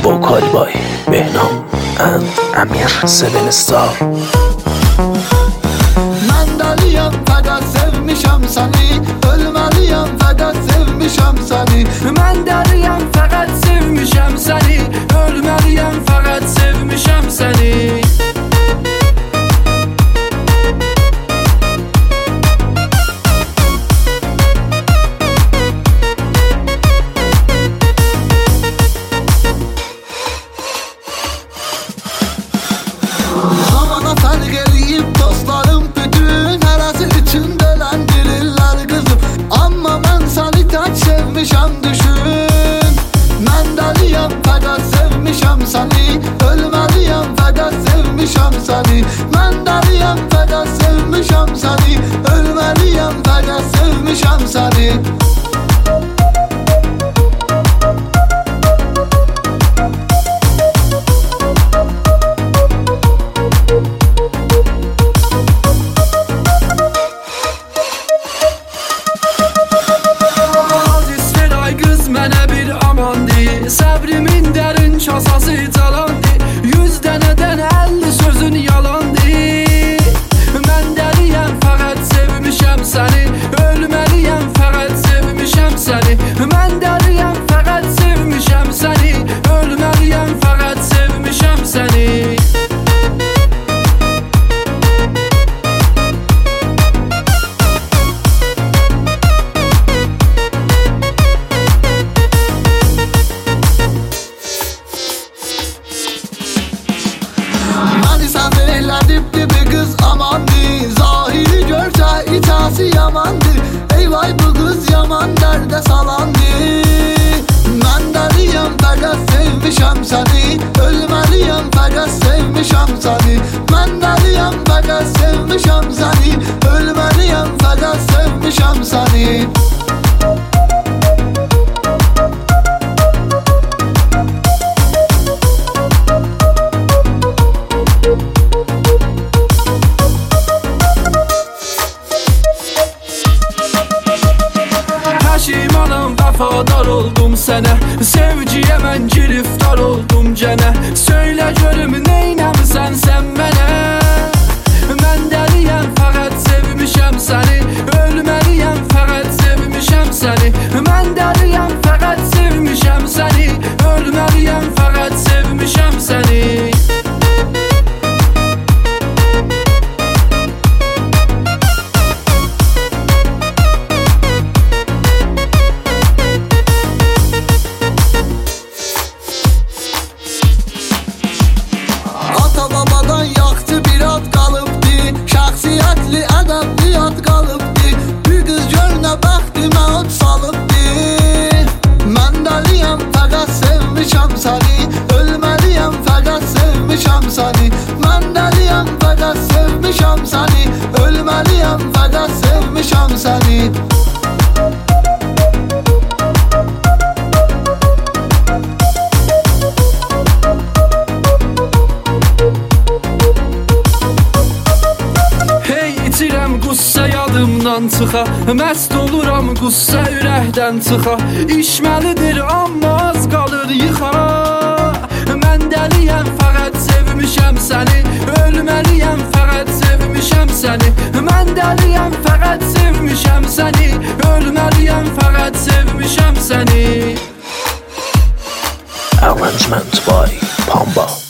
Vocal by Behnam and Amir 7 Star. Mən dəliyəm, fəqət sevmişəm səni. Ölməliyəm, fəqət sevmişəm səni. Mən dəliyəm, fəqət sevmişəm səni. Ölməliyəm, fəqət sevmişəm səni. Zamana fərq eləyib dostlarım bütün, hərəsi üçün dələndirirlər qızım. Amma mən səni tək sevmişəm düşün. Mən dəliyəm, fəqət sevmişəm səni. Ölməliyəm, fəqət sevmişəm səni. Mən dəliyəm, fəqət sevmişəm səni. Ölməliyəm, fəqət sevmişəm səni. Mənə bir amandı, səbrimin dərin kasası calandı. 100 dənədən 50 sözün yalandı. Mən dəliyəm, fəqət sevmişəm səni. Ölməliyəm, fəqət sevmişəm səni. Mən dəliyəm, fəqət sevmişəm səni. Ölməliyəm, fəqət sevmişəm səni. Məni səfir elədibdi bir qız amandı. Zahiri görsə içəsi yamandı. Ey vay bu qız yaman dərdə salandı. Mən dəliyəm, fəqət sevmişəm səni. Ölməliyəm, fəqət sevmişəm səni. Mən dəliyəm, fəqət sevmişəm səni. Ölməliyəm, fəqət sevmişəm səni. Peşimanam, vəfadar oldum sənə. Sevgiyə mən giriftar oldum gənə. Söylə görüm neynəmisən sən mənə. Mən dəliyəm, fəqət sevmişəm səni. Ölməliyəm, fəqət sevmişəm səni. Mən dəliyəm, fəqət sevmişəm səni. Ölməliyəm, fəqət sevmişəm səni. Babadan yaxşı bir ad qalıbdı. Şəxsiyyətli, ədəbli ad qalıbdı. Bir qız görünə bəxtimə od salıbdı. Mən dəliyəm, fəqət sevmişəm səni. Ölməliyəm, fəqət sevmişəm səni. Mən dəliyəm, fəqət sevmişəm səni. Ölməliyəm, fəqət sevmişəm səni. Qussə yadımdan çıxa, məst oluram qussə ürəkdən çıxa. İşməlidir amma az qalır yıxa. Mən dəliyəm, fəqət sevmişəm səni. Ölməliyəm, fəqət sevmişəm səni. Mən dəliyəm, fəqət sevmişəm səni. Ölməliyəm, fəqət sevmişəm səni. Arrangement by Pamba.